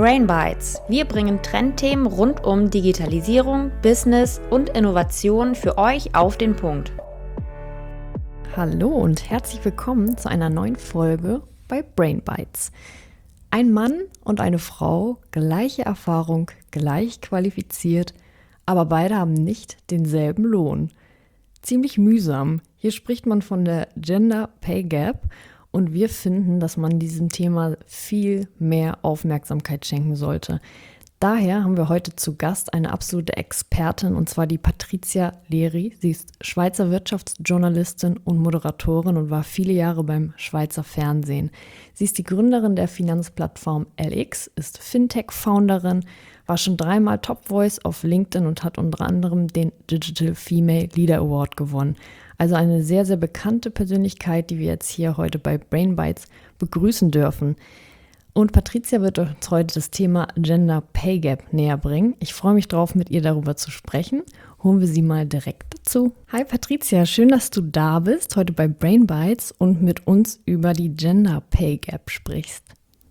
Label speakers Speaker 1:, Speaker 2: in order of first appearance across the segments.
Speaker 1: Brain Bites. Wir bringen Trendthemen rund um Digitalisierung, Business und Innovation für euch auf den Punkt.
Speaker 2: Hallo und herzlich willkommen zu einer neuen Folge bei Brain Bites. Ein Mann und eine Frau, gleiche Erfahrung, gleich qualifiziert, aber beide haben nicht denselben Lohn. Ziemlich mühsam. Hier spricht man von der Gender Pay Gap und wir finden, dass man diesem Thema viel mehr Aufmerksamkeit schenken sollte. Daher haben wir heute zu Gast eine absolute Expertin, und zwar die Patricia Leri. Sie ist Schweizer Wirtschaftsjournalistin und Moderatorin und war viele Jahre beim Schweizer Fernsehen. Sie ist die Gründerin der Finanzplattform LX, ist Fintech-Founderin, war schon 3-mal Top Voice auf LinkedIn und hat unter anderem den Digital Female Leader Award gewonnen. Also eine sehr, sehr bekannte Persönlichkeit, die wir jetzt hier heute bei Brain Bites begrüßen dürfen. Und Patricia wird uns heute das Thema Gender Pay Gap näher bringen. Ich freue mich drauf, mit ihr darüber zu sprechen. Holen wir sie mal direkt dazu. Hi Patricia, schön, dass du da bist, heute bei Brain Bites und mit uns über die Gender Pay Gap sprichst.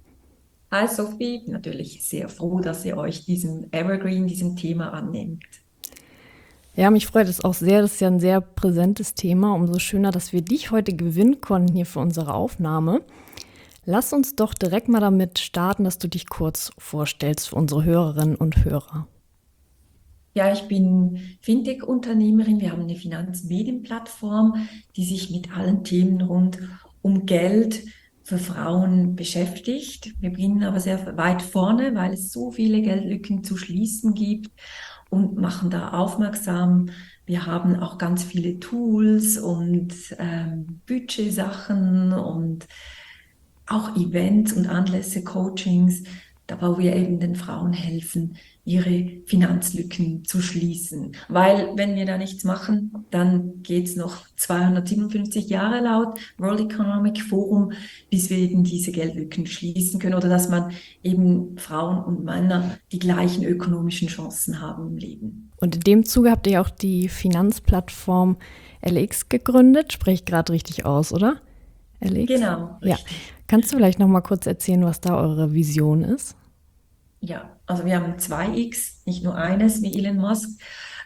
Speaker 3: Hi Sophie, natürlich sehr froh, dass ihr euch diesem Thema annehmt.
Speaker 2: Ja, mich freut es auch sehr. Das ist ja ein sehr präsentes Thema. Umso schöner, dass wir dich heute gewinnen konnten hier für unsere Aufnahme. Lass uns doch direkt mal damit starten, dass du dich kurz vorstellst für unsere Hörerinnen und Hörer.
Speaker 3: Ja, ich bin Fintech-Unternehmerin. Wir haben eine Finanzmedienplattform, die sich mit allen Themen rund um Geld für Frauen beschäftigt. Wir beginnen aber sehr weit vorne, weil es so viele Geldlücken zu schließen gibt und machen da aufmerksam. Wir haben auch ganz viele Tools und Budgetsachen und auch Events und Anlässe, Coachings, da wo wir eben den Frauen helfen, ihre Finanzlücken zu schließen. Weil wenn wir da nichts machen, dann geht es noch 257 Jahre laut World Economic Forum, bis wir eben diese Geldlücken schließen können oder dass man eben Frauen und Männer die gleichen ökonomischen Chancen haben im Leben.
Speaker 2: Und in dem Zuge habt ihr auch die Finanzplattform LX gegründet, spreche ich gerade richtig aus, oder? LX?
Speaker 3: Genau,
Speaker 2: ja.
Speaker 3: richtig.
Speaker 2: Kannst du vielleicht noch mal kurz erzählen, was da eure Vision ist?
Speaker 3: Ja, also wir haben 2x, nicht nur eines wie Elon Musk.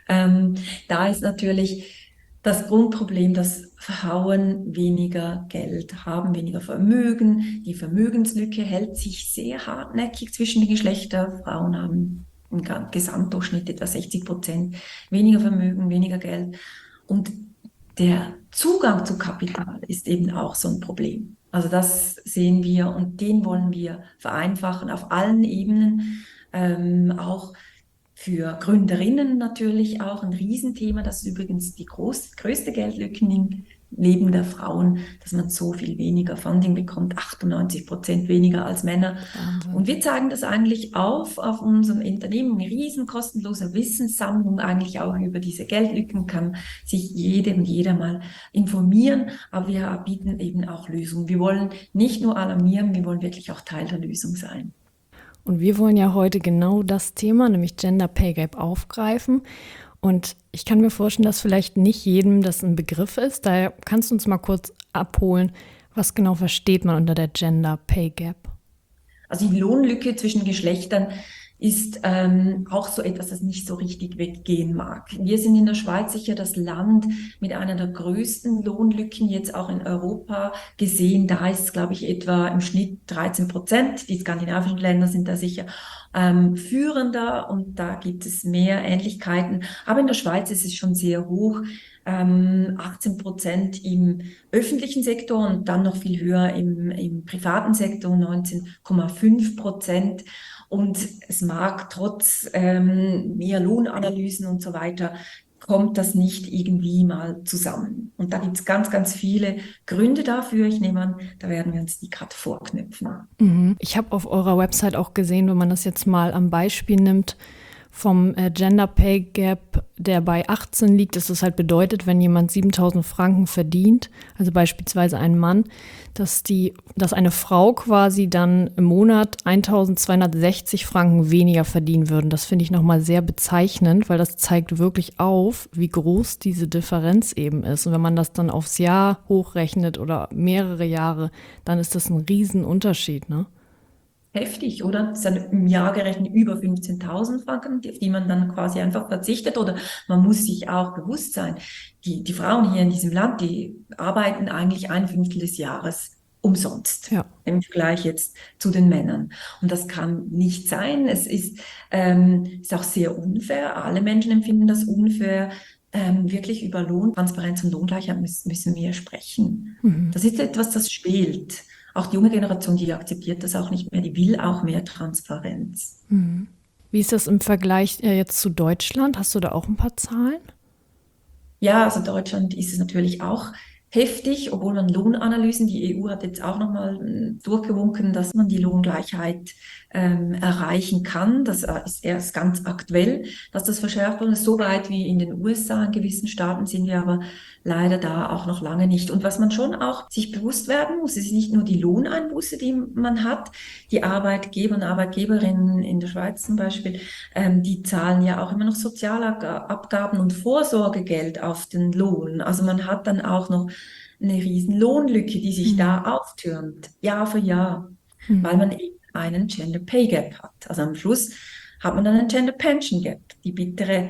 Speaker 3: Da ist natürlich das Grundproblem, dass Frauen weniger Geld haben, weniger Vermögen. Die Vermögenslücke hält sich sehr hartnäckig zwischen den Geschlechtern. Frauen haben im Gesamtdurchschnitt etwa 60% weniger Vermögen, weniger Geld. Und der Zugang zu Kapital ist eben auch so ein Problem. Also das sehen wir und den wollen wir vereinfachen auf allen Ebenen, auch für Gründerinnen natürlich auch ein Riesenthema. Das ist übrigens die größte Geldlücke im Leben der Frauen, dass man so viel weniger Funding bekommt, 98% weniger als Männer.
Speaker 2: Wahnsinn.
Speaker 3: Und wir zeigen das eigentlich auf unserem Unternehmen, eine riesen kostenlose Wissenssammlung eigentlich auch über diese Geldlücken, kann sich jede und jeder mal informieren, aber wir bieten eben auch Lösungen. Wir wollen nicht nur alarmieren, wir wollen wirklich auch Teil der Lösung sein.
Speaker 2: Und wir wollen ja heute genau das Thema, nämlich Gender Pay Gap, aufgreifen. Und ich kann mir vorstellen, dass vielleicht nicht jedem das ein Begriff ist. Daher kannst du uns mal kurz abholen, was genau versteht man unter der Gender Pay Gap?
Speaker 3: Also die Lohnlücke zwischen Geschlechtern ist auch so etwas, das nicht so richtig weggehen mag. Wir sind in der Schweiz sicher das Land mit einer der größten Lohnlücken, jetzt auch in Europa gesehen. Da ist es, glaube ich, etwa im Schnitt 13%. Die skandinavischen Länder sind da sicher führender und da gibt es mehr Ähnlichkeiten. Aber in der Schweiz ist es schon sehr hoch. 18% im öffentlichen Sektor und dann noch viel höher im privaten Sektor, 19,5%. Und es mag trotz mehr Lohnanalysen und so weiter, kommt das nicht irgendwie mal zusammen. Und da gibt es ganz, ganz viele Gründe dafür. Ich nehme an, da werden wir uns die gerade vorknüpfen.
Speaker 2: Ich habe auf eurer Website auch gesehen, wenn man das jetzt mal am Beispiel nimmt, vom Gender Pay Gap, der bei 18 liegt, dass das halt bedeutet, wenn jemand 7.000 Franken verdient, also beispielsweise ein Mann, dass eine Frau quasi dann im Monat 1.260 Franken weniger verdienen würden. Das finde ich nochmal sehr bezeichnend, weil das zeigt wirklich auf, wie groß diese Differenz eben ist. Und wenn man das dann aufs Jahr hochrechnet oder mehrere Jahre, dann ist das ein Riesenunterschied, ne?
Speaker 3: heftig, oder? Das sind im Jahr gerechnet über 15.000 Franken, auf die man dann quasi einfach verzichtet. Oder man muss sich auch bewusst sein, die Frauen hier in diesem Land, die arbeiten eigentlich ein Fünftel des Jahres umsonst.
Speaker 2: Ja.
Speaker 3: Im Vergleich jetzt zu den Männern. Und das kann nicht sein. Es ist auch sehr unfair. Alle Menschen empfinden das unfair. Wirklich über Lohn, Transparenz und Lohngleichheit müssen wir sprechen. Das ist etwas, das fehlt. Auch die junge Generation, die akzeptiert das auch nicht mehr, die will auch mehr Transparenz.
Speaker 2: Wie ist das im Vergleich jetzt zu Deutschland? Hast du da auch ein paar Zahlen?
Speaker 3: Ja, also Deutschland ist es natürlich auch heftig, obwohl man Lohnanalysen, die EU hat jetzt auch nochmal durchgewunken, dass man die Lohngleichheit erreichen kann. Das ist erst ganz aktuell, dass das verschärft wurde. So weit wie in den USA, in gewissen Staaten sind wir aber leider da auch noch lange nicht. Und was man schon auch sich bewusst werden muss, ist nicht nur die Lohneinbuße, die man hat. Die Arbeitgeber und Arbeitgeberinnen in der Schweiz zum Beispiel, die zahlen ja auch immer noch Sozialabgaben und Vorsorgegeld auf den Lohn. Also man hat dann auch noch eine riesen Lohnlücke, die sich da auftürmt, Jahr für Jahr, weil man eben einen Gender Pay Gap hat. Also am Schluss hat man dann einen Gender Pension Gap, die bittere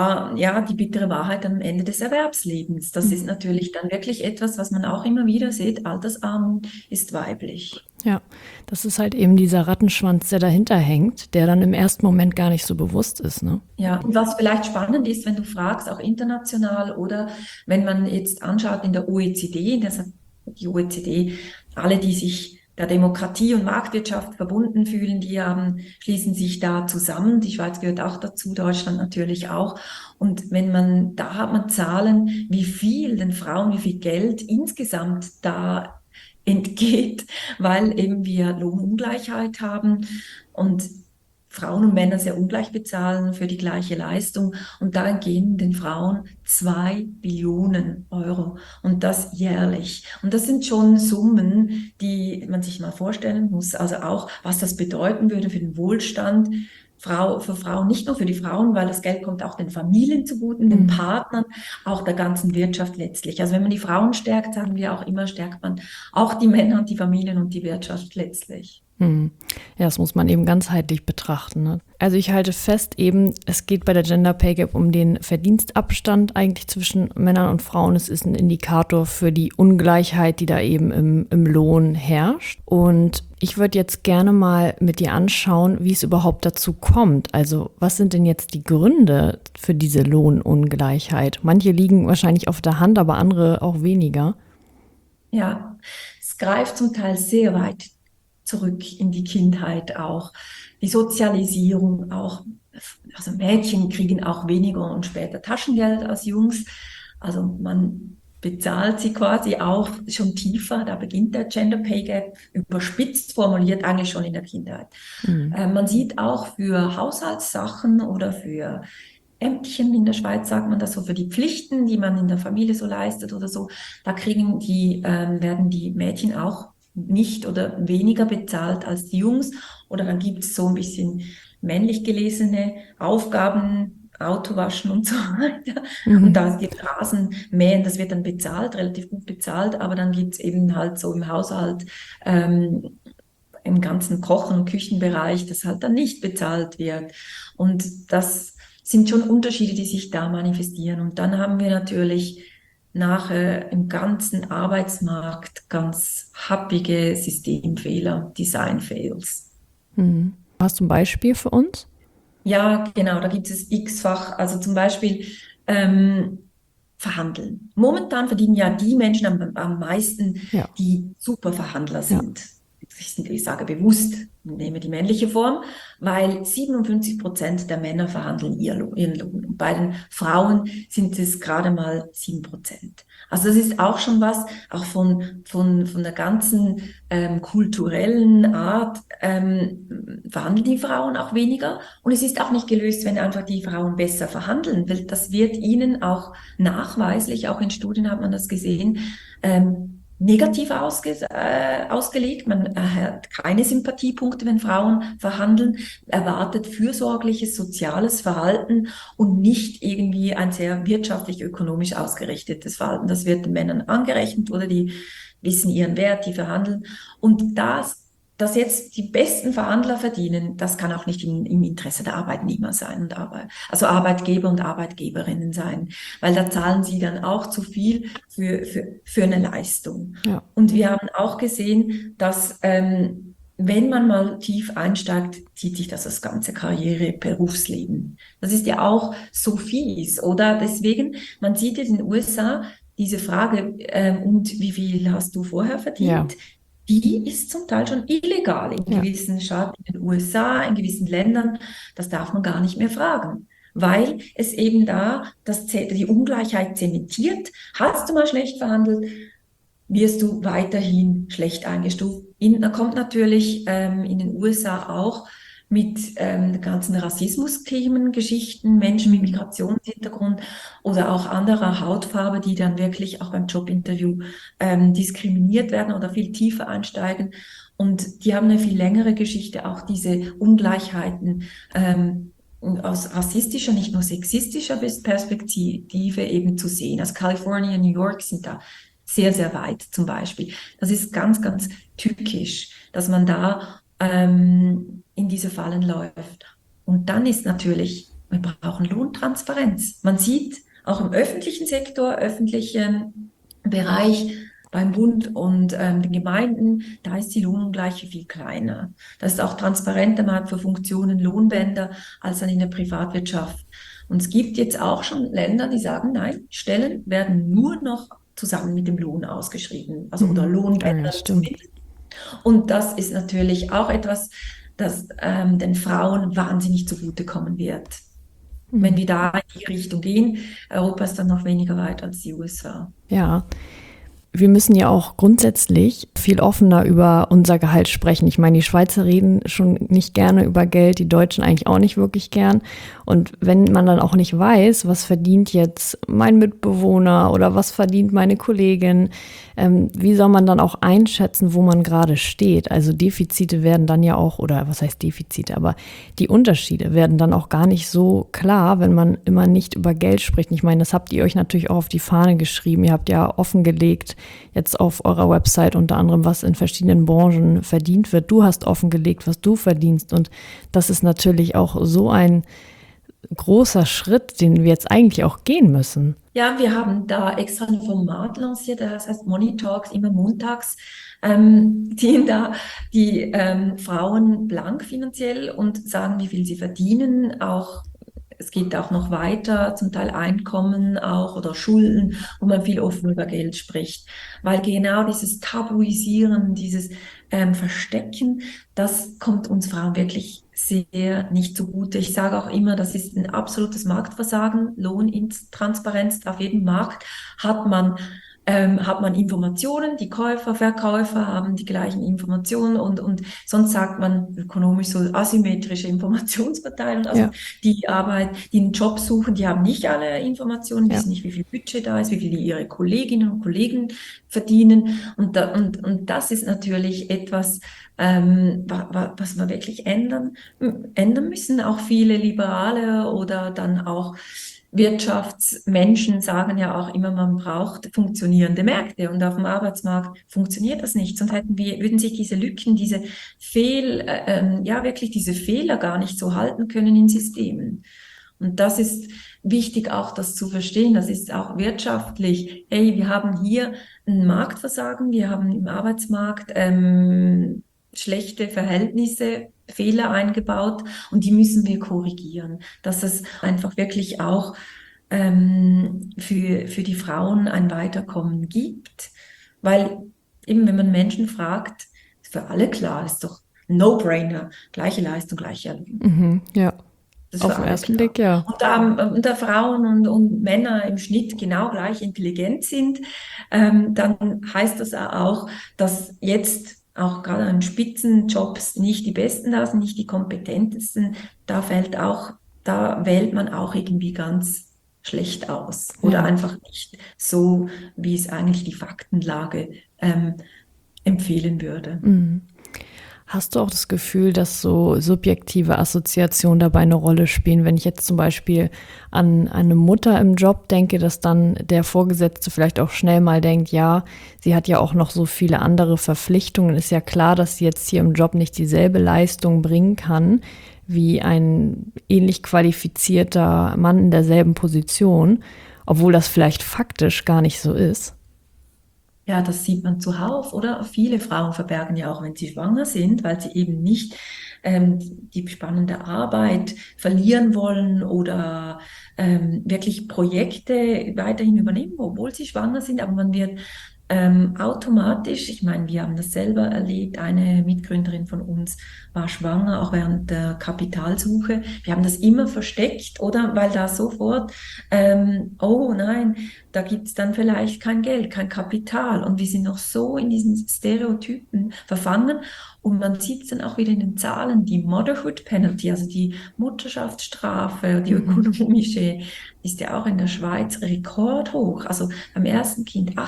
Speaker 3: Wahrheit am Ende des Erwerbslebens. Das ist natürlich dann wirklich etwas, was man auch immer wieder sieht, Altersarmut ist weiblich.
Speaker 2: Ja, das ist halt eben dieser Rattenschwanz, der dahinter hängt, der dann im ersten Moment gar nicht so bewusst ist, ne?
Speaker 3: Ja, und was vielleicht spannend ist, wenn du fragst, auch international oder wenn man jetzt anschaut in der OECD, das hat die OECD, alle, die sich der Demokratie und Marktwirtschaft verbunden fühlen, die schließen sich da zusammen. Die Schweiz gehört auch dazu, Deutschland natürlich auch. Und da hat man Zahlen, wie viel den Frauen, wie viel Geld insgesamt da entgeht, weil eben wir Lohnungleichheit haben und Frauen und Männer sehr ungleich bezahlen für die gleiche Leistung. Und da entgehen den Frauen 2 Billionen Euro und das jährlich. Und das sind schon Summen, die man sich mal vorstellen muss. Also auch, was das bedeuten würde für den Wohlstand für Frauen, nicht nur für die Frauen, weil das Geld kommt auch den Familien zugute, den Partnern, auch der ganzen Wirtschaft letztlich. Also wenn man die Frauen stärkt, sagen wir auch immer, stärkt man auch die Männer und die Familien und die Wirtschaft letztlich.
Speaker 2: Ja, das muss man eben ganzheitlich betrachten, ne? Also ich halte fest eben, es geht bei der Gender Pay Gap um den Verdienstabstand eigentlich zwischen Männern und Frauen. Es ist ein Indikator für die Ungleichheit, die da eben im Lohn herrscht. Und ich würde jetzt gerne mal mit dir anschauen, wie es überhaupt dazu kommt. Also was sind denn jetzt die Gründe für diese Lohnungleichheit? Manche liegen wahrscheinlich auf der Hand, aber andere auch weniger.
Speaker 3: Ja, es greift zum Teil sehr weit zurück in die Kindheit auch. Die Sozialisierung auch. Also Mädchen kriegen auch weniger und später Taschengeld als Jungs. Also man bezahlt sie quasi auch schon tiefer. Da beginnt der Gender Pay Gap, überspitzt formuliert eigentlich schon in der Kindheit. Man sieht auch für Haushaltssachen oder für Ämtchen in der Schweiz, sagt man das so, für die Pflichten, die man in der Familie so leistet oder so, da werden die Mädchen auch nicht oder weniger bezahlt als die Jungs. Oder dann gibt es so ein bisschen männlich gelesene Aufgaben, Auto waschen und so weiter. Und da gibt Rasen mähen, das wird dann bezahlt, relativ gut bezahlt, aber dann gibt es eben halt so im Haushalt, im ganzen Kochen- und Küchenbereich, das halt dann nicht bezahlt wird. Und das sind schon Unterschiede, die sich da manifestieren. Und dann haben wir natürlich nachher im ganzen Arbeitsmarkt ganz happige Systemfehler, Design-Fails.
Speaker 2: Hast du ein Beispiel für uns?
Speaker 3: Ja, genau, da gibt es x-fach. Also zum Beispiel Verhandeln. Momentan verdienen ja die Menschen am meisten,
Speaker 2: Ja.
Speaker 3: die super Verhandler sind. Ich sage bewusst, nehme die männliche Form, weil 57% der Männer verhandeln ihren Lohn. Und bei den Frauen sind es gerade mal 7%. Also das ist auch schon was, auch von der ganzen kulturellen Art verhandeln die Frauen auch weniger. Und es ist auch nicht gelöst, wenn einfach die Frauen besser verhandeln, weil das wird ihnen auch nachweislich, auch in Studien hat man das gesehen, negativ ausgelegt. Man hat keine Sympathiepunkte, wenn Frauen verhandeln, erwartet fürsorgliches, soziales Verhalten und nicht irgendwie ein sehr wirtschaftlich-ökonomisch ausgerichtetes Verhalten. Das wird den Männern angerechnet oder die wissen ihren Wert, die verhandeln. Und das dass jetzt die besten Verhandler verdienen, das kann auch nicht im Interesse der Arbeitnehmer sein und also Arbeitgeber und Arbeitgeberinnen sein, weil da zahlen sie dann auch zu viel für eine Leistung.
Speaker 2: Ja.
Speaker 3: Und wir haben auch gesehen, dass wenn man mal tief einsteigt, zieht sich das ganze Karriere, Berufsleben. Das ist ja auch so fies, oder? Deswegen, man sieht jetzt in den USA diese Frage, und wie viel hast du vorher verdient?
Speaker 2: Ja.
Speaker 3: Die ist zum Teil schon illegal in
Speaker 2: Ja.
Speaker 3: gewissen Staaten, in den USA, in gewissen Ländern. Das darf man gar nicht mehr fragen, weil es eben da die Ungleichheit zementiert. Hast du mal schlecht verhandelt, wirst du weiterhin schlecht eingestuft. Da kommt natürlich in den USA auch mit ganzen Rassismusthemen, Geschichten, Menschen mit Migrationshintergrund oder auch anderer Hautfarbe, die dann wirklich auch beim Jobinterview diskriminiert werden oder viel tiefer einsteigen. Und die haben eine viel längere Geschichte, auch diese Ungleichheiten aus rassistischer, nicht nur sexistischer Perspektive eben zu sehen. Also Kalifornien, New York sind da sehr, sehr weit zum Beispiel. Das ist ganz, ganz tückisch, dass man da in diese Fallen läuft. Und dann ist natürlich, wir brauchen Lohntransparenz. Man sieht auch im öffentlichen Sektor, öffentlichen Bereich, beim Bund und den Gemeinden, da ist die Lohnungleiche viel kleiner. Das ist auch transparenter, man hat für Funktionen Lohnbänder als dann in der Privatwirtschaft. Und es gibt jetzt auch schon Länder, die sagen, nein, Stellen werden nur noch zusammen mit dem Lohn ausgeschrieben, also oder
Speaker 2: Ja,
Speaker 3: Lohnbänder
Speaker 2: das stimmt.
Speaker 3: zumindest. Und das ist natürlich auch etwas, das den Frauen wahnsinnig zugutekommen wird. Wenn wir da in die Richtung gehen, Europa ist dann noch weniger weit als die USA.
Speaker 2: Ja. Wir müssen ja auch grundsätzlich viel offener über unser Gehalt sprechen. Ich meine, die Schweizer reden schon nicht gerne über Geld, die Deutschen eigentlich auch nicht wirklich gern. Und wenn man dann auch nicht weiß, was verdient jetzt mein Mitbewohner oder was verdient meine Kollegin, wie soll man dann auch einschätzen, wo man gerade steht? Also Defizite werden dann ja auch, oder was heißt Defizite, aber die Unterschiede werden dann auch gar nicht so klar, wenn man immer nicht über Geld spricht. Ich meine, das habt ihr euch natürlich auch auf die Fahne geschrieben. Ihr habt ja offengelegt, jetzt auf eurer Website unter anderem, was in verschiedenen Branchen verdient wird. Du hast offengelegt, was du verdienst. Und das ist natürlich auch so ein großer Schritt, den wir jetzt eigentlich auch gehen müssen.
Speaker 3: Ja, wir haben da extra ein Format lanciert, das heißt Money Talks, immer montags, ziehen da die Frauen blank finanziell und sagen, wie viel sie verdienen, auch es geht auch noch weiter, zum Teil Einkommen auch oder Schulden, wo man viel offen über Geld spricht. Weil genau dieses Tabuisieren, dieses Verstecken, das kommt uns Frauen wirklich sehr nicht zugute. Ich sage auch immer, das ist ein absolutes Marktversagen. Lohntransparenz auf jedem Markt hat man Informationen, die Käufer, Verkäufer haben die gleichen Informationen und sonst sagt man ökonomisch so asymmetrische Informationsverteilung. Also
Speaker 2: Ja.
Speaker 3: die einen Job suchen, die haben nicht alle Informationen,
Speaker 2: Ja.
Speaker 3: wissen nicht, wie viel Budget da ist, wie viel ihre Kolleginnen und Kollegen verdienen. Und das ist natürlich etwas, was wir wirklich ändern müssen. Auch viele Liberale oder dann auch Wirtschaftsmenschen sagen ja auch immer, man braucht funktionierende Märkte und auf dem Arbeitsmarkt funktioniert das nicht. Sonst würden sich diese Lücken, wirklich diese Fehler gar nicht so halten können in Systemen. Und das ist wichtig auch, das zu verstehen. Das ist auch wirtschaftlich. Hey, wir haben hier ein Marktversagen, wir haben im Arbeitsmarkt schlechte Verhältnisse, Fehler eingebaut und die müssen wir korrigieren, dass es einfach wirklich auch für die Frauen ein Weiterkommen gibt, weil eben wenn man Menschen fragt, ist für alle klar, ist doch ein No-Brainer, gleiche Leistung, gleicher Lohn.
Speaker 2: Ja,
Speaker 3: Das ist
Speaker 2: auf
Speaker 3: für
Speaker 2: den
Speaker 3: alle
Speaker 2: ersten
Speaker 3: klar.
Speaker 2: Blick, ja.
Speaker 3: Und da Frauen und Männer im Schnitt genau gleich intelligent sind, dann heißt das auch, dass jetzt auch gerade an Spitzenjobs nicht die Besten da sind, nicht die kompetentesten. Da wählt man auch irgendwie ganz schlecht aus oder
Speaker 2: Ja.
Speaker 3: einfach nicht so, wie es eigentlich die Faktenlage empfehlen würde.
Speaker 2: Hast du auch das Gefühl, dass so subjektive Assoziationen dabei eine Rolle spielen? Wenn ich jetzt zum Beispiel an eine Mutter im Job denke, dass dann der Vorgesetzte vielleicht auch schnell mal denkt, ja, sie hat ja auch noch so viele andere Verpflichtungen. Ist ja klar, dass sie jetzt hier im Job nicht dieselbe Leistung bringen kann wie ein ähnlich qualifizierter Mann in derselben Position, obwohl das vielleicht faktisch gar nicht so ist.
Speaker 3: Ja, das sieht man zuhauf, oder? Viele Frauen verbergen ja auch, wenn sie schwanger sind, weil sie eben nicht die spannende Arbeit verlieren wollen oder wirklich Projekte weiterhin übernehmen, obwohl sie schwanger sind. Aber man wird automatisch, ich meine, wir haben das selber erlebt, eine Mitgründerin von uns war schwanger, auch während der Kapitalsuche. Wir haben das immer versteckt, oder? Weil da sofort, oh nein, da gibt es dann vielleicht kein Geld, kein Kapital. Und wir sind noch so in diesen Stereotypen verfangen. Und man sieht es dann auch wieder in den Zahlen, die Motherhood Penalty, also die Mutterschaftsstrafe, die ökonomische, ist ja auch in der Schweiz rekordhoch. Also beim ersten Kind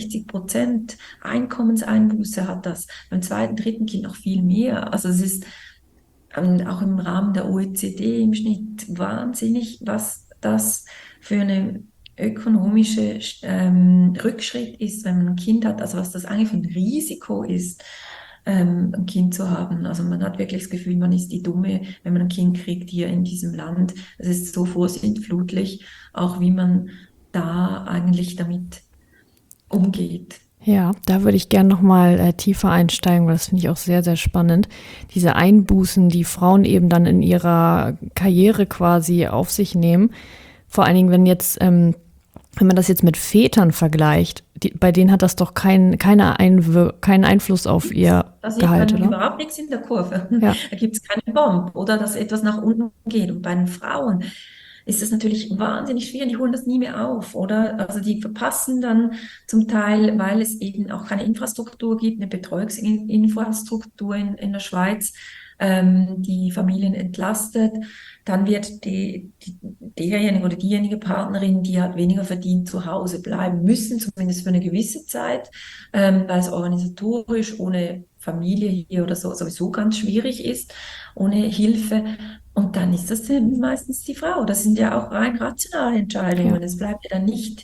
Speaker 3: 68% Einkommenseinbuße hat das, beim zweiten, dritten Kind noch viel mehr. Also es ist auch im Rahmen der OECD im Schnitt wahnsinnig, was das für eine ökonomische Rückschritt ist, wenn man ein Kind hat, also was das eigentlich für ein Risiko ist, ein Kind zu haben. Also man hat wirklich das Gefühl, man ist die Dumme, wenn man ein Kind kriegt hier in diesem Land. Es ist so vorsintflutlich, auch wie man da eigentlich damit umgeht.
Speaker 2: Ja, da würde ich gerne nochmal tiefer einsteigen, weil das finde ich auch sehr, sehr spannend. Diese Einbußen, die Frauen eben dann in ihrer Karriere quasi auf sich nehmen. Vor allen Dingen, wenn man das jetzt mit Vätern vergleicht, bei denen hat das doch keinen Einfluss auf ihr
Speaker 3: Da sieht
Speaker 2: Gehalt,
Speaker 3: man
Speaker 2: oder?
Speaker 3: überhaupt nichts in der Kurve.
Speaker 2: Ja,
Speaker 3: Da gibt es keinen Bomb oder dass etwas nach unten geht. Und bei den Frauen ist es natürlich wahnsinnig schwierig, die holen das nie mehr auf, oder? Also die verpassen dann zum Teil, weil es eben auch keine Infrastruktur gibt, eine Betreuungsinfrastruktur in der Schweiz, die Familien entlastet. Dann wird derjenige oder diejenige Partnerin, die hat weniger verdient, zu Hause bleiben müssen, zumindest für eine gewisse Zeit, weil es organisatorisch ohne Familie hier oder so sowieso ganz schwierig ist, ohne Hilfe. Und dann ist das meistens die Frau. Das sind ja auch rein rationale
Speaker 2: ja,
Speaker 3: Entscheidungen. Es bleibt ja dann nicht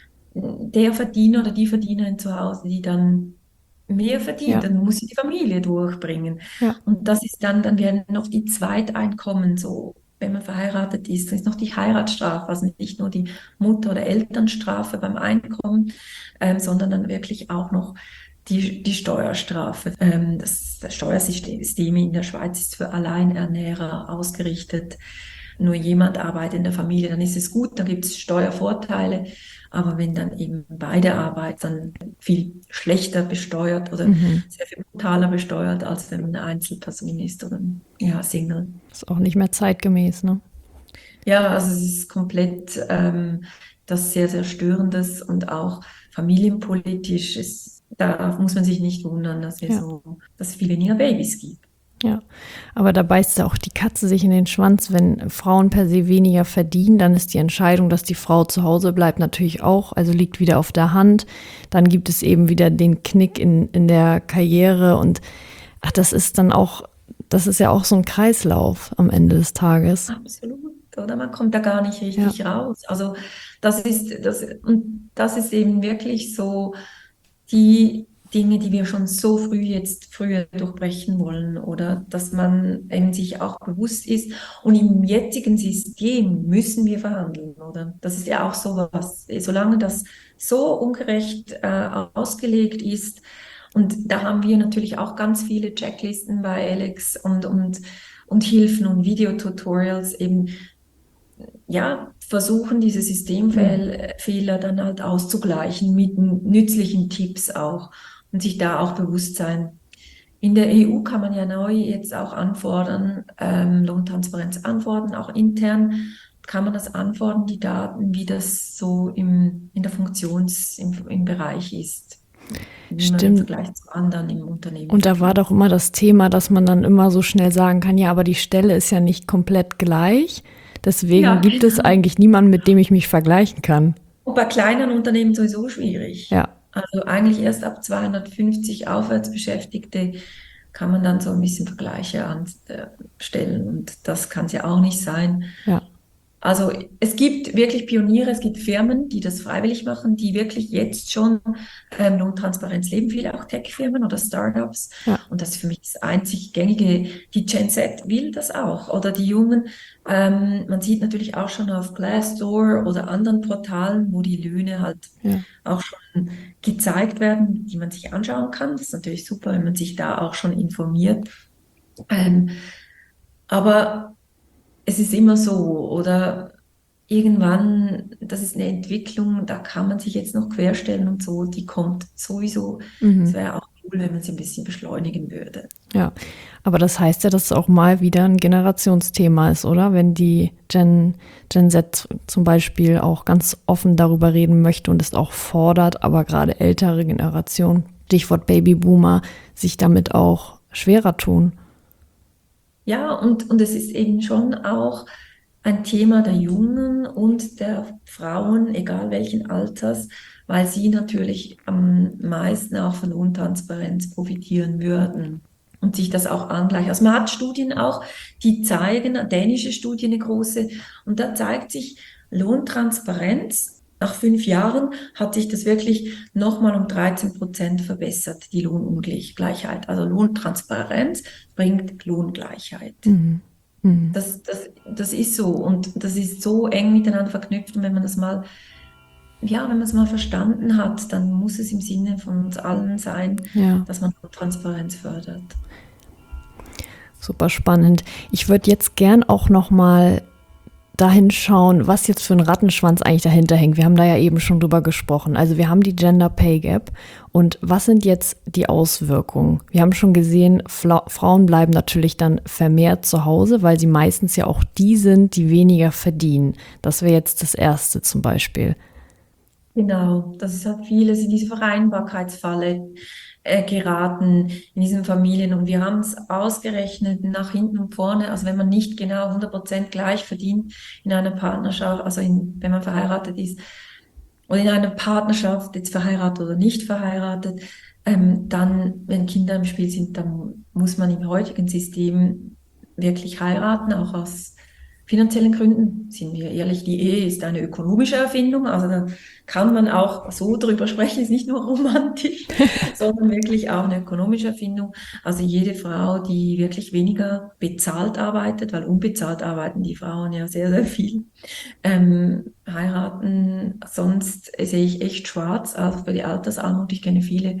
Speaker 3: der Verdiener oder die Verdienerin zu Hause, die dann mehr verdient.
Speaker 2: ja,
Speaker 3: Dann muss sie die Familie durchbringen.
Speaker 2: ja,
Speaker 3: Und das ist dann werden noch die Zweiteinkommen so. Wenn man verheiratet ist, dann ist noch die Heiratsstrafe, also nicht nur die Mutter- oder Elternstrafe beim Einkommen, sondern dann wirklich auch noch die Steuerstrafe. Das Steuersystem in der Schweiz ist für Alleinernährer ausgerichtet. Nur jemand arbeitet in der Familie, dann ist es gut, dann gibt es Steuervorteile. Aber wenn dann eben beide arbeiten, dann viel schlechter besteuert oder sehr viel brutaler besteuert, als wenn man eine Einzelperson ist oder ja, Single.
Speaker 2: ist auch nicht mehr zeitgemäß, ne?
Speaker 3: Ja, also es ist komplett das sehr, sehr Störendes und auch familienpolitisch ist, da muss man sich nicht wundern, dass
Speaker 2: Ja.
Speaker 3: dass es viel weniger Babys gibt.
Speaker 2: Ja, aber da beißt ja auch die Katze sich in den Schwanz. Wenn Frauen per se weniger verdienen, dann ist die Entscheidung, dass die Frau zu Hause bleibt, natürlich auch, also liegt wieder auf der Hand. Dann gibt es eben wieder den Knick in der Karriere und das ist ja auch so ein Kreislauf am Ende des Tages.
Speaker 3: Absolut, oder? Man kommt da gar nicht richtig raus. Also das ist eben wirklich so die Dinge, die wir schon so früher durchbrechen wollen, oder dass man eben sich auch bewusst ist. Und im jetzigen System müssen wir verhandeln, oder? Das ist ja auch so was, solange das so ungerecht ausgelegt ist. Und da haben wir natürlich auch ganz viele Checklisten bei Alex und Hilfen und Videotutorials eben, ja, versuchen, diese Systemfehler dann halt auszugleichen mit nützlichen Tipps auch und sich da auch bewusst sein. In der EU kann man ja neu jetzt auch anfordern, Lohntransparenz anfordern, auch intern kann man das anfordern, die Daten, wie das so in der im Bereich ist, wie man im
Speaker 2: Stimmt.
Speaker 3: Vergleich zu anderen im Unternehmen.
Speaker 2: Und da war doch immer das Thema, dass man dann immer so schnell sagen kann, ja, aber die Stelle ist ja nicht komplett gleich. Deswegen
Speaker 3: Ja,
Speaker 2: gibt es eigentlich niemanden, mit dem ich mich vergleichen kann.
Speaker 3: Und bei kleinen Unternehmen sowieso schwierig.
Speaker 2: Ja,
Speaker 3: Also eigentlich erst ab 250 Aufwärtsbeschäftigte kann man dann so ein bisschen Vergleiche anstellen und das kann es ja auch nicht sein.
Speaker 2: Ja.
Speaker 3: Also es gibt wirklich Pioniere, es gibt Firmen, die das freiwillig machen, die wirklich jetzt schon Lohntransparenz leben, viele auch Tech-Firmen oder Startups.
Speaker 2: Ja.
Speaker 3: Und das ist für mich das einzig Gängige. Die Gen Z will das auch. Oder die Jungen, man sieht natürlich auch schon auf Glassdoor oder anderen Portalen, wo die Löhne halt auch schon gezeigt werden, die man sich anschauen kann. Das ist natürlich super, wenn man sich da auch schon informiert. Aber es ist immer so, oder irgendwann, das ist eine Entwicklung, da kann man sich jetzt noch querstellen und so, die kommt sowieso. Es wäre auch cool, wenn man sie ein bisschen beschleunigen würde.
Speaker 2: Ja, aber das heißt ja, dass es auch mal wieder ein Generationsthema ist, oder? Wenn die Gen Z zum Beispiel auch ganz offen darüber reden möchte und es auch fordert, aber gerade ältere Generationen, Stichwort Babyboomer, sich damit auch schwerer tun.
Speaker 3: Ja, und es ist eben schon auch ein Thema der Jungen und der Frauen, egal welchen Alters, weil sie natürlich am meisten auch von Lohntransparenz profitieren würden und sich das auch angleichen. Also man hat Studien auch, die zeigen, eine dänische Studie, eine große, und da zeigt sich Lohntransparenz. Nach 5 Jahren hat sich das wirklich nochmal um 13% verbessert, die Lohnungleichheit. Also Lohntransparenz bringt Lohngleichheit. Das ist so und das ist so eng miteinander verknüpft und wenn man das mal, ja, wenn man es mal verstanden hat, dann muss es im Sinne von uns allen sein, dass man Transparenz fördert.
Speaker 2: Super spannend. Ich würde jetzt gern auch noch mal dahin schauen, was jetzt für ein Rattenschwanz eigentlich dahinter hängt. Wir haben da ja eben schon drüber gesprochen. Also wir haben die Gender Pay Gap und was sind jetzt die Auswirkungen? Wir haben schon gesehen, Frauen bleiben natürlich dann vermehrt zu Hause, weil sie meistens ja auch die sind, die weniger verdienen. Das wäre jetzt das Erste zum Beispiel.
Speaker 3: Genau, das ist halt vieles in diese Vereinbarkeitsfalle geraten in diesen Familien und wir haben es ausgerechnet nach hinten und vorne, also wenn man nicht genau 100% gleich verdient in einer Partnerschaft, also wenn man verheiratet ist oder in einer Partnerschaft, jetzt verheiratet oder nicht verheiratet, dann, wenn Kinder im Spiel sind, dann muss man im heutigen System wirklich heiraten, auch aus finanziellen Gründen, sind wir ehrlich, die Ehe ist eine ökonomische Erfindung, also da kann man auch so drüber sprechen, ist nicht nur romantisch, sondern wirklich auch eine ökonomische Erfindung. Also jede Frau, die wirklich weniger bezahlt arbeitet, weil unbezahlt arbeiten die Frauen ja sehr, sehr viel, heiraten, sonst sehe ich echt schwarz, also für die Altersarmut, ich kenne viele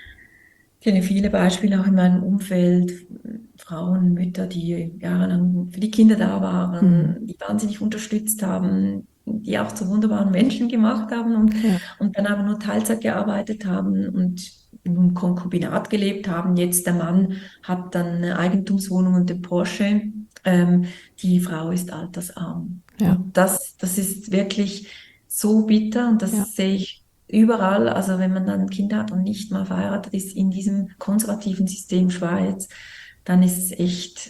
Speaker 3: Beispiele auch in meinem Umfeld, Frauen, Mütter, die jahrelang für die Kinder da waren, die wahnsinnig unterstützt haben, die auch zu wunderbaren Menschen gemacht haben und dann aber nur Teilzeit gearbeitet haben und in einem Konkubinat gelebt haben. Jetzt der Mann hat dann eine Eigentumswohnung und den Porsche. Die Frau ist altersarm.
Speaker 2: Ja.
Speaker 3: Und das ist wirklich so bitter und das sehe ich überall, also wenn man dann Kinder hat und nicht mal verheiratet ist in diesem konservativen System Schweiz, dann ist es echt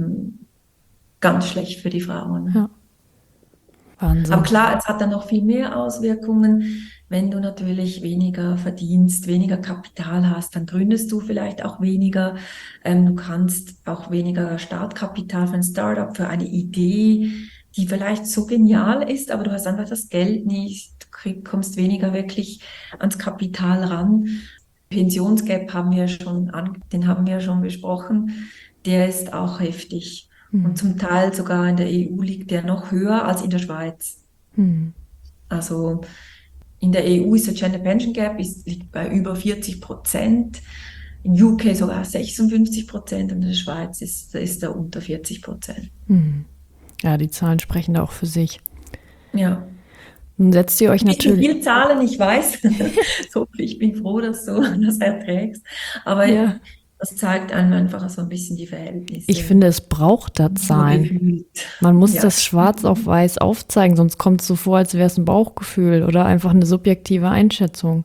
Speaker 3: ganz schlecht für die Frauen.
Speaker 2: Ja. Wahnsinn.
Speaker 3: Aber klar, es hat dann noch viel mehr Auswirkungen. Wenn du natürlich weniger verdienst, weniger Kapital hast, dann gründest du vielleicht auch weniger. Du kannst auch weniger Startkapital für ein Startup, für eine Idee, die vielleicht so genial ist, aber du hast einfach das Geld nicht, du kommst weniger wirklich ans Kapital ran. Pensionsgap den haben wir schon besprochen, der ist auch heftig. Und zum Teil sogar in der EU liegt der noch höher als in der Schweiz. Also in der EU ist der Gender Pension Gap liegt bei über 40%, in UK sogar 56% und in der Schweiz ist er unter 40%.
Speaker 2: Ja, die Zahlen sprechen da auch für sich.
Speaker 3: Ja.
Speaker 2: Nun setzt ihr euch natürlich...
Speaker 3: Viele Zahlen, ich weiß. So, ich bin froh, dass du das erträgst. Aber das zeigt einem einfach so ein bisschen die Verhältnisse.
Speaker 2: Ich finde, es braucht da Zahlen. Man muss das schwarz auf weiß aufzeigen, sonst kommt es so vor, als wäre es ein Bauchgefühl oder einfach eine subjektive Einschätzung.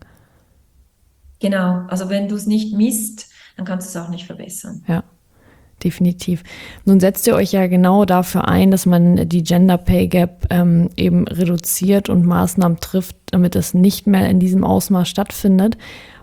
Speaker 3: Genau, also wenn du es nicht misst, dann kannst du es auch nicht verbessern.
Speaker 2: Ja, definitiv. Nun setzt ihr euch ja genau dafür ein, dass man die Gender Pay Gap eben reduziert und Maßnahmen trifft, damit es nicht mehr in diesem Ausmaß stattfindet.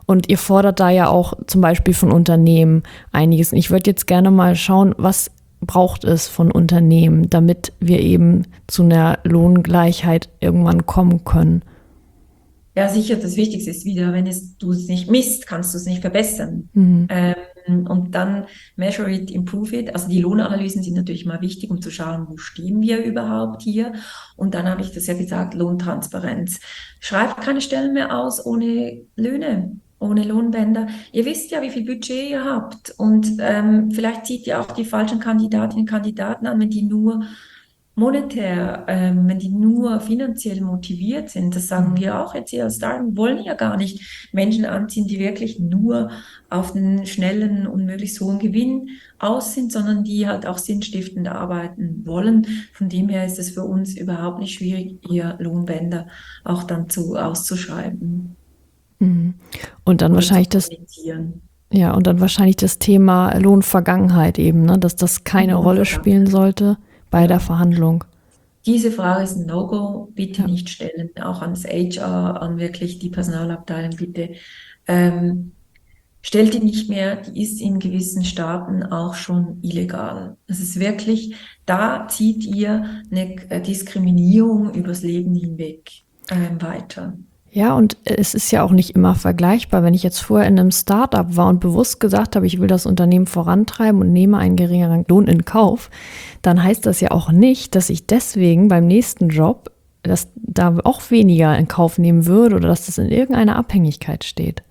Speaker 2: Und ihr fordert da ja auch zum Beispiel von Unternehmen einiges. Und ich würde jetzt gerne mal schauen, was braucht es von Unternehmen, damit wir eben zu einer Lohngleichheit irgendwann kommen können.
Speaker 3: Ja, sicher, das Wichtigste ist wieder, wenn du es nicht misst, kannst du es nicht verbessern.
Speaker 2: Mhm.
Speaker 3: Und dann measure it, improve it. Also die Lohnanalysen sind natürlich mal wichtig, um zu schauen, wo stehen wir überhaupt hier. Und dann habe ich das ja gesagt, Lohntransparenz. Schreibt keine Stellen mehr aus ohne Löhne, ohne Lohnbänder. Ihr wisst ja, wie viel Budget ihr habt. Und vielleicht zieht ihr auch die falschen Kandidatinnen und Kandidaten an, wenn die nur monetär, wenn die nur finanziell motiviert sind. Das sagen wir auch jetzt hier als Startup, wir wollen ja gar nicht Menschen anziehen, die wirklich nur auf den schnellen und möglichst hohen Gewinn aus sind, sondern die halt auch sinnstiftend arbeiten wollen. Von dem her ist es für uns überhaupt nicht schwierig, ihr Lohnbänder auch dann auszuschreiben
Speaker 2: Mhm. Und dann
Speaker 3: oder zu
Speaker 2: wahrscheinlich
Speaker 3: kommunizieren.
Speaker 2: ja, und dann wahrscheinlich das Thema Lohnvergangenheit eben, ne, dass das keine Rolle spielen sollte bei der
Speaker 3: Ja.
Speaker 2: Verhandlung.
Speaker 3: Diese Frage ist ein No-Go, bitte
Speaker 2: Ja.
Speaker 3: nicht stellen, auch ans HR, an wirklich die Personalabteilung, bitte. Ähm, stellt die nicht mehr, die ist in gewissen Staaten auch schon illegal. Es ist wirklich, da zieht ihr eine Diskriminierung übers Leben hinweg weiter.
Speaker 2: Ja, und es ist ja auch nicht immer vergleichbar. Wenn ich jetzt vorher in einem Startup war und bewusst gesagt habe, ich will das Unternehmen vorantreiben und nehme einen geringeren Lohn in Kauf, dann heißt das ja auch nicht, dass ich deswegen beim nächsten Job das da auch weniger in Kauf nehmen würde oder dass das in irgendeiner Abhängigkeit steht.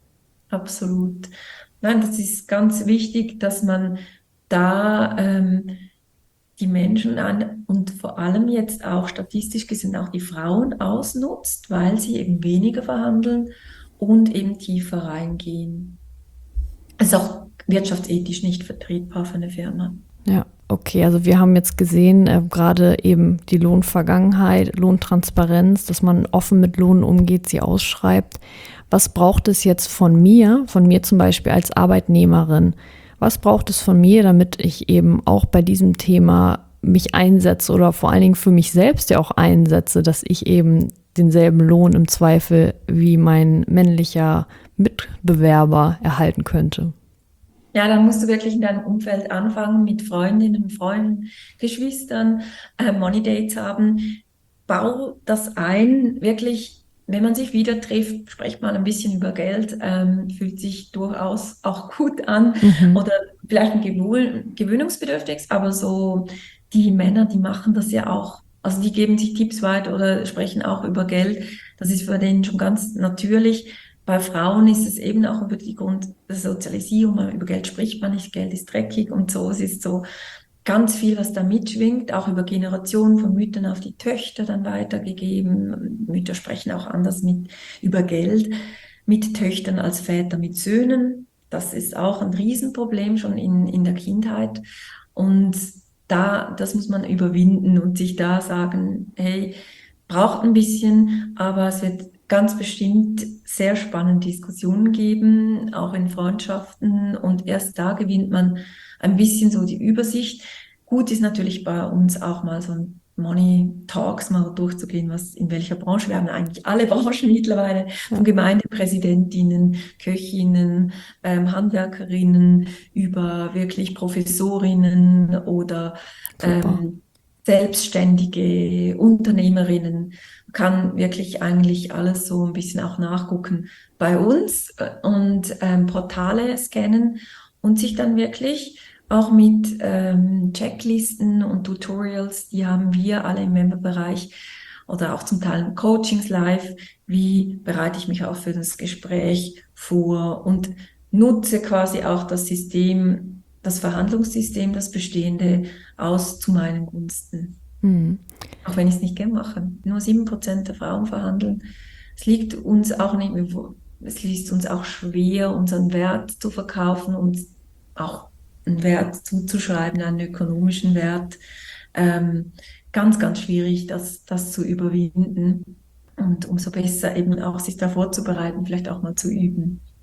Speaker 3: Absolut. Nein, das ist ganz wichtig, dass man da die Menschen an und vor allem jetzt auch statistisch gesehen auch die Frauen ausnutzt, weil sie eben weniger verhandeln und eben tiefer reingehen. Das ist auch wirtschaftsethisch nicht vertretbar für eine Firma.
Speaker 2: Ja, okay, also wir haben jetzt gesehen, gerade eben die Lohnvergangenheit, Lohntransparenz, dass man offen mit Lohn umgeht, sie ausschreibt. Was braucht es jetzt von mir zum Beispiel als Arbeitnehmerin? Was braucht es von mir, damit ich eben auch bei diesem Thema mich einsetze oder vor allen Dingen für mich selbst ja auch einsetze, dass ich eben denselben Lohn im Zweifel wie mein männlicher Mitbewerber erhalten könnte?
Speaker 3: Ja, dann musst du wirklich in deinem Umfeld anfangen, mit Freundinnen, Freunden, Geschwistern, Money Dates haben. Bau das ein, wirklich, wenn man sich wieder trifft, sprecht mal ein bisschen über Geld, fühlt sich durchaus auch gut an
Speaker 2: Mhm.
Speaker 3: oder vielleicht ein gewöhnungsbedürftig, aber so die Männer, die machen das ja auch. Also die geben sich Tipps weiter oder sprechen auch über Geld. Das ist für denen schon ganz natürlich. Bei Frauen ist es eben auch über die Grund der Sozialisierung, über Geld spricht man nicht, Geld ist dreckig und so. Es ist so ganz viel, was da mitschwingt, auch über Generationen von Müttern auf die Töchter dann weitergegeben. Mütter sprechen auch anders über Geld mit Töchtern als Väter mit Söhnen. Das ist auch ein Riesenproblem schon in der Kindheit. Und das muss man überwinden und sich da sagen, hey, braucht ein bisschen, aber es wird ganz bestimmt sehr spannende Diskussionen geben, auch in Freundschaften. Und erst da gewinnt man ein bisschen so die Übersicht. Gut ist natürlich bei uns auch mal so ein Money Talks mal durchzugehen, was in welcher Branche. Wir haben eigentlich alle Branchen mittlerweile, von Gemeindepräsidentinnen, Köchinnen, Handwerkerinnen über wirklich Professorinnen oder
Speaker 2: Super.
Speaker 3: selbstständige Unternehmerinnen. Man kann wirklich eigentlich alles so ein bisschen auch nachgucken bei uns und Portale scannen und sich dann wirklich auch mit Checklisten und Tutorials, die haben wir alle im Memberbereich oder auch zum Teil Coachings live. Wie bereite ich mich auch für das Gespräch vor und nutze quasi auch das System, das Verhandlungssystem, das bestehende, aus zu meinen Gunsten.
Speaker 2: Mhm.
Speaker 3: Auch wenn ich es nicht gern mache. Nur 7% der Frauen verhandeln. Es liegt uns auch nicht, es liegt uns auch schwer, unseren Wert zu verkaufen und auch einen Wert zuzuschreiben, einen ökonomischen Wert. Ganz, ganz schwierig, das zu überwinden. Und umso besser eben auch sich da vorzubereiten, vielleicht auch mal zu üben.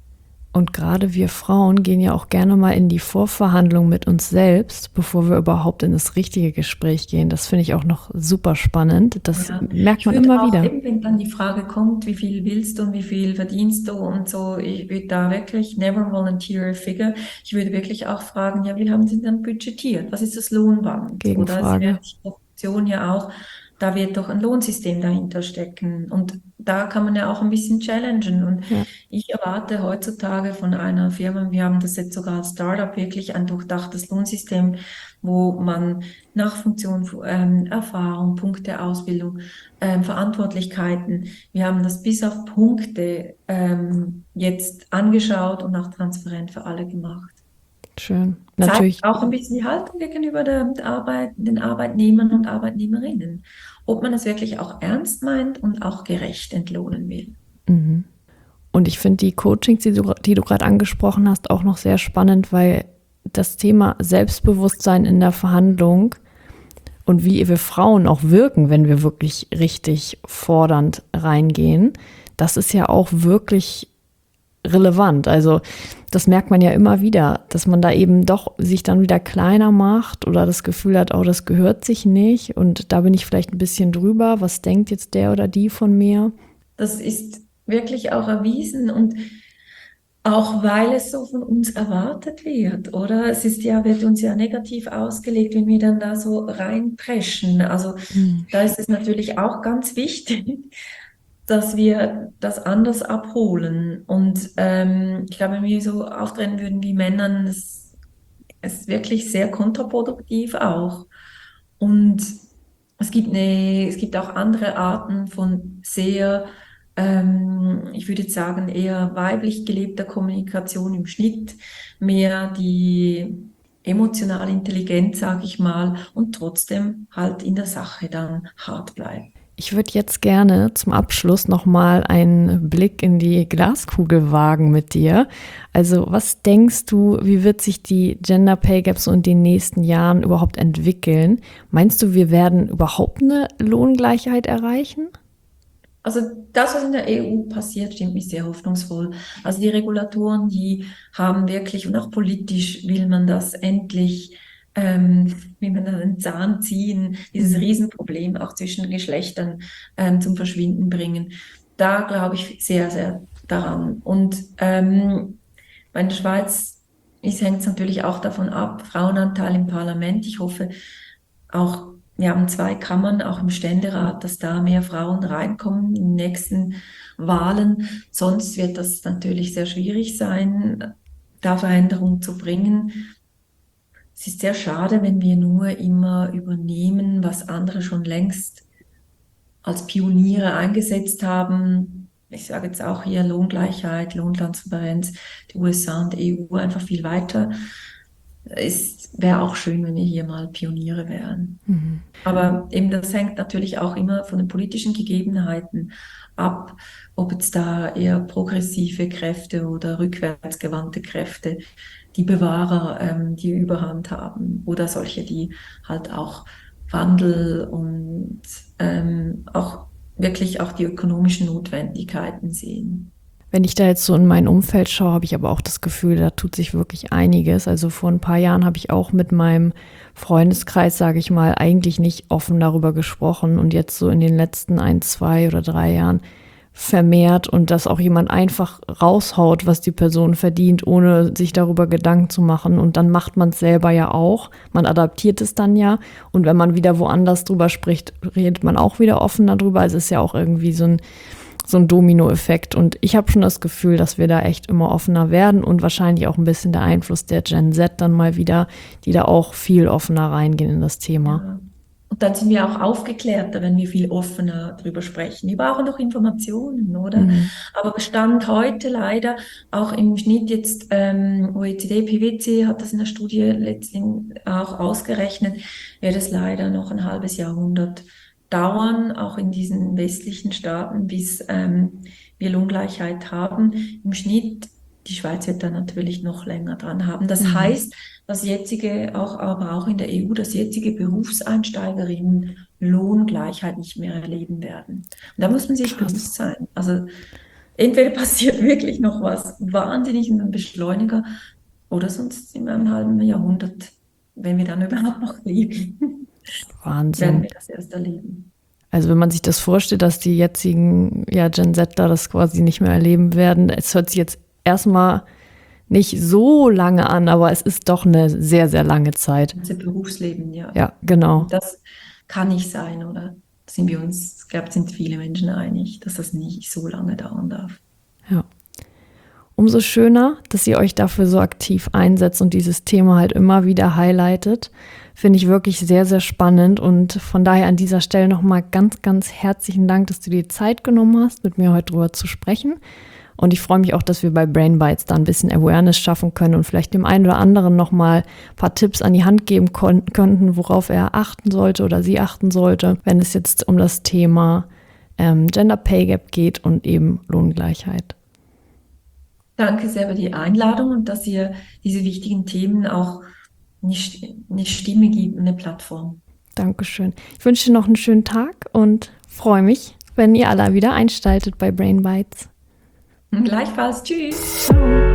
Speaker 2: Und gerade wir Frauen gehen ja auch gerne mal in die Vorverhandlung mit uns selbst, bevor wir überhaupt in das richtige Gespräch gehen. Das finde ich auch noch super spannend. Das
Speaker 3: Ja,
Speaker 2: merkt
Speaker 3: ich
Speaker 2: man
Speaker 3: würde
Speaker 2: immer
Speaker 3: auch
Speaker 2: wieder.
Speaker 3: eben, wenn dann die Frage kommt, wie viel willst du und wie viel verdienst du und so, ich würde da wirklich never volunteer a figure. Ich würde wirklich auch fragen, ja, wie haben Sie denn budgetiert? Was ist das Lohnband? Oder Sie
Speaker 2: Gegenfrage.
Speaker 3: werden die Option ja auch, da wird doch ein Lohnsystem dahinter stecken. Und da kann man ja auch ein bisschen challengen. Und
Speaker 2: Ja,
Speaker 3: ich erwarte heutzutage von einer Firma, wir haben das jetzt sogar als Startup, wirklich ein durchdachtes Lohnsystem, wo man nach Funktion, Erfahrung, Punkte, Ausbildung, Verantwortlichkeiten. Wir haben das bis auf Punkte jetzt angeschaut und auch transparent für alle gemacht.
Speaker 2: schön.
Speaker 3: Zeigt
Speaker 2: Natürlich.
Speaker 3: auch ein bisschen die Haltung gegenüber der Arbeit, den Arbeitnehmern und Arbeitnehmerinnen, ob man es wirklich auch ernst meint und auch gerecht entlohnen will.
Speaker 2: Mhm. Und ich finde die Coachings, die du gerade angesprochen hast, auch noch sehr spannend, weil das Thema Selbstbewusstsein in der Verhandlung und wie wir Frauen auch wirken, wenn wir wirklich richtig fordernd reingehen, das ist ja auch wirklich relevant. Also das merkt man ja immer wieder, dass man da eben doch sich dann wieder kleiner macht oder das Gefühl hat, oh, das gehört sich nicht und da bin ich vielleicht ein bisschen drüber. Was denkt jetzt der oder die von mir?
Speaker 3: Das ist wirklich auch erwiesen und auch weil es so von uns erwartet wird, oder? Es ist ja, wird uns ja negativ ausgelegt, wenn wir dann da so reinpreschen. Also
Speaker 2: Hm.
Speaker 3: da ist es natürlich auch ganz wichtig, dass wir das anders abholen. Und ich glaube, wenn wir so auftreten würden wie Männern, es ist wirklich sehr kontraproduktiv auch. Und es gibt auch andere Arten von sehr, ich würde jetzt sagen, eher weiblich gelebter Kommunikation im Schnitt, mehr die emotionale Intelligenz, sage ich mal, und trotzdem halt in der Sache dann hart bleiben.
Speaker 2: Ich würde jetzt gerne zum Abschluss nochmal einen Blick in die Glaskugel wagen mit dir. Also was denkst du, wie wird sich die Gender Pay Gap so in den nächsten Jahren überhaupt entwickeln? Meinst du, wir werden überhaupt eine Lohngleichheit erreichen?
Speaker 3: Also das, was in der EU passiert, stimmt mich sehr hoffnungsvoll. Also die Regulatoren, die haben wirklich, und auch politisch will man das endlich, will man da einen Zahn ziehen, dieses
Speaker 2: Mhm.
Speaker 3: Riesenproblem auch zwischen den Geschlechtern zum Verschwinden bringen. Da glaube ich sehr, sehr daran. Und in der Schweiz hängt es natürlich auch davon ab, Frauenanteil im Parlament. Ich hoffe auch, wir haben zwei Kammern, auch im Ständerat, dass da mehr Frauen reinkommen in den nächsten Wahlen. Sonst wird das natürlich sehr schwierig sein, da Veränderungen zu bringen. Es ist sehr schade, wenn wir nur immer übernehmen, was andere schon längst als Pioniere eingesetzt haben. Ich sage jetzt auch hier Lohngleichheit, Lohntransparenz, die USA und die EU einfach viel weiter. Es wäre auch schön, wenn wir hier mal Pioniere wären.
Speaker 2: Mhm.
Speaker 3: Aber eben das hängt natürlich auch immer von den politischen Gegebenheiten ab, ob jetzt da eher progressive Kräfte oder rückwärtsgewandte Kräfte, die Bewahrer, die Überhand haben oder solche, die halt auch Wandel und auch wirklich auch die ökonomischen Notwendigkeiten sehen.
Speaker 2: Wenn ich da jetzt so in mein Umfeld schaue, habe ich aber auch das Gefühl, da tut sich wirklich einiges. Also vor ein paar Jahren habe ich auch mit meinem Freundeskreis, sage ich mal, eigentlich nicht offen darüber gesprochen. Und jetzt so in den letzten 1, 2 oder 3 Jahren vermehrt und dass auch jemand einfach raushaut, was die Person verdient, ohne sich darüber Gedanken zu machen. Und dann macht man es selber ja auch. Man adaptiert es dann ja. Und wenn man wieder woanders drüber spricht, redet man auch wieder offen darüber. Also es ist ja auch irgendwie so ein Dominoeffekt. Und ich habe schon das Gefühl, dass wir da echt immer offener werden und wahrscheinlich auch ein bisschen der Einfluss der Gen Z dann mal wieder, die da auch viel offener reingehen in das Thema.
Speaker 3: Ja. Und dann sind wir auch aufgeklärter, wenn wir viel offener drüber sprechen. Wir brauchen doch Informationen, oder?
Speaker 2: Mhm.
Speaker 3: Aber Stand heute leider, auch im Schnitt jetzt, OECD, PwC hat das in der Studie letztlich auch ausgerechnet, wird es leider noch ein halbes Jahrhundert dauern, auch in diesen westlichen Staaten, bis wir Lohngleichheit haben. Im Schnitt, die Schweiz wird da natürlich noch länger dran haben. Das heißt, das jetzige, aber auch in der EU, dass jetzige Berufseinsteigerinnen Lohngleichheit nicht mehr erleben werden. Und da muss man sich
Speaker 2: Krass.
Speaker 3: bewusst sein. Also entweder passiert wirklich noch was wahnsinnig, ein Beschleuniger, oder sonst sind wir im halben Jahrhundert, wenn wir dann überhaupt noch leben, werden
Speaker 2: Wahnsinn.
Speaker 3: wir das erst erleben.
Speaker 2: Also wenn man sich das vorstellt, dass die jetzigen Gen Zler das quasi nicht mehr erleben werden, es hört sich jetzt erstmal nicht so lange an, aber es ist doch eine sehr, sehr lange Zeit.
Speaker 3: Unser Berufsleben, ja.
Speaker 2: Ja, genau.
Speaker 3: Das kann nicht sein, oder? Sind wir uns, ich glaube, sind viele Menschen einig, dass das nicht so lange dauern darf.
Speaker 2: Ja. Umso schöner, dass ihr euch dafür so aktiv einsetzt und dieses Thema halt immer wieder highlightet. Finde ich wirklich sehr, sehr spannend und von daher an dieser Stelle nochmal ganz, ganz herzlichen Dank, dass du dir Zeit genommen hast, mit mir heute drüber zu sprechen. Und ich freue mich auch, dass wir bei Brain Bites da ein bisschen Awareness schaffen können und vielleicht dem einen oder anderen nochmal ein paar Tipps an die Hand geben könnten, worauf er achten sollte oder sie achten sollte, wenn es jetzt um das Thema Gender Pay Gap geht und eben Lohngleichheit.
Speaker 3: Danke sehr für die Einladung und dass ihr diese wichtigen Themen auch eine Stimme gibt, eine Plattform.
Speaker 2: Dankeschön. Ich wünsche dir noch einen schönen Tag und freue mich, wenn ihr alle wieder einschaltet bei Brain Bites.
Speaker 3: Gleichfalls. Tschüss.
Speaker 2: Ciao.